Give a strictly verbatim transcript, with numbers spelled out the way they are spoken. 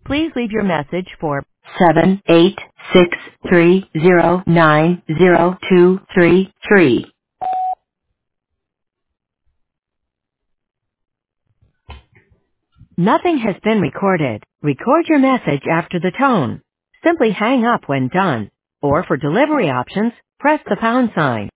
Please leave your message for seven eight six three zero nine zero two three three. Nothing has been recorded. Record your message after the tone. Simply hang up when done. Or for delivery options, press the pound sign.